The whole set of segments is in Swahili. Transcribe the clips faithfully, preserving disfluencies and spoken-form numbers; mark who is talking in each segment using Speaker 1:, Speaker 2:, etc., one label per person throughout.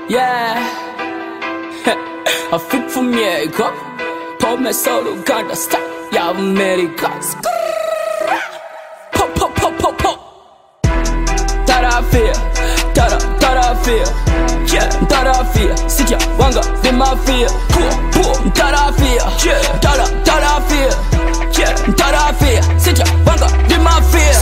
Speaker 1: Yeah. A fit from America. Paul me solo Uganda style. Yeah, America. Pop, pop, pop, pop, pop. Tada feel. Tada, tada feel. Yeah, tada feel. Sit ya, wanga, the mafia. Poor, poor, tada feel. Yeah, tada, tada feel. Yeah, tada feel. Sit ya, wanga, the mafia.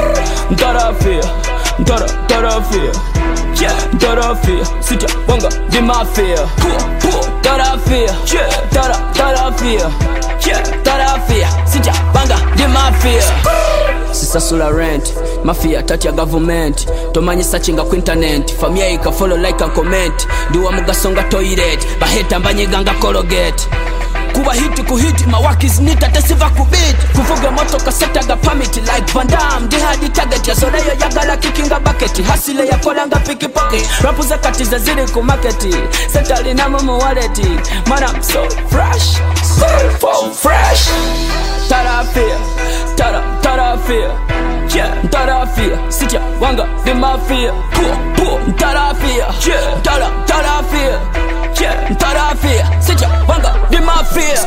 Speaker 1: Tada feel. Tada, tada feel. Yeah, tada feel. Sit ya, wanga, the mafia. Poor, poor, tada feel. Yeah, tada, tada feel. Yeah, tada feel. Sit ya, wanga, the mafia. Sisasula rent, mafia tati ya government. Tomanyisa chinga ku internet. Famia ika follow like and comment. Ndiwa mugasonga toilet. Baheta mbanyeganga cologate. Kuwa hiti kuhiti mawakis nita tesiva kubit. Kufuga moto kaseta ga permit like Van Damme. Dihadi target ya soleyo ya gala kikinga bucket. Hasile ya kolanga piki pocket. Rapu za katiza zili kumaketi. Setali na mumu waleti. Man I'm so fresh, so so fresh. Tada feel, tada, tada feel. Yeah, tada feel. Sit ya, wanga, the mafia. Poor, poor, tada feel. Yeah, tada, tada feel. Yeah, tada feel. Sit ya, wanga, the mafia.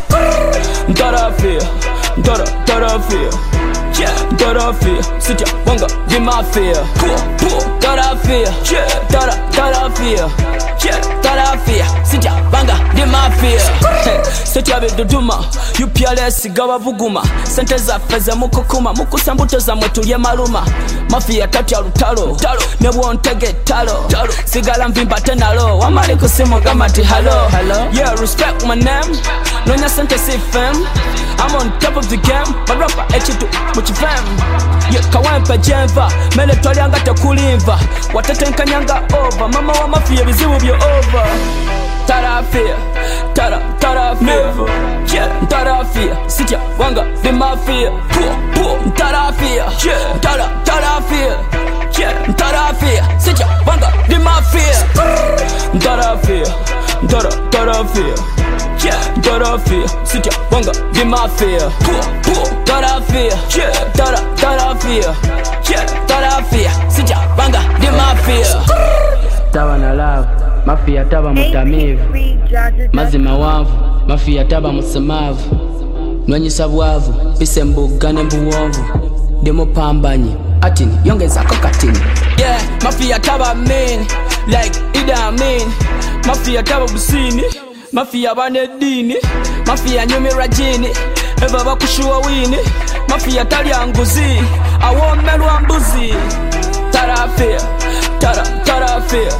Speaker 1: Tada feel, tada, tada feel. Yeah, tada feel. Sit ya, wanga, the mafia. Poor, poor, tada feel. Yeah, tada, tada feel. Yeah, tada feel. Sit ya, wanga, the mafia. Sit ya biduduma, U P L S gawa vuguma. Sente za feze mukukuma, mukusambuto za mwetu ye maluma. Mafia tatu ya lutalo, nebu ontege talo. Sigala mvimba tenalo, wamali kusimu gamati hello. Yeah, respect my name, nonya sente si fam. I'm on top of the game, my rapper echitu muchi fam. Yeah, kawempe jenva, mele twali angate kulimva. Watete nkanyanga over, mama wa mafia bizibu byo over. Tada feel, tada, tada feel. Yeah, tada feel. Sit ya, wanga, the mafia. Poor, poor, tada feel. Yeah, tada, tada feel. Yeah, tada feel. Sit ya, wanga, the mafia. Tada feel, tada, tada feel. Yeah, tada feel. Sit ya, wanga, the mafia. Poor, poor, tada feel. Yeah, tada, tada feel. Yeah, tada feel. Sit ya, wanga, the mafia. Tawa na love. Mafia taba mutamivu, mazima wavu. Mafia taba musemavu, nwanyisa bwavu. Bise mbugane mbuwovu, demo pambanyi atini, yongeza kokatini. Yeah, mafia taba mean, like Ida Amin. Mafia taba busini, mafia banedini. Mafia nyumi rajini, eva bakushuwa wini. Mafia tali anguzi, awomelwa mbuzi. Tada feel, tada, tada feel.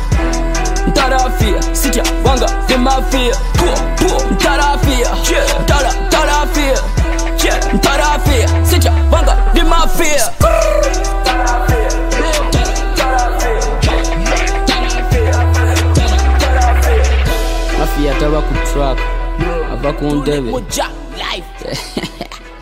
Speaker 1: Tada feel, sit ya, wanga, the mafia. Poor, poor, tada feel. Yeah, tada, tada feel. Yeah, tada feel, sit ya, wanga, the mafia. Tada feel, tada, tada feel. Tada feel, tada feel. Mafia taba ku track, aba ku ndebe.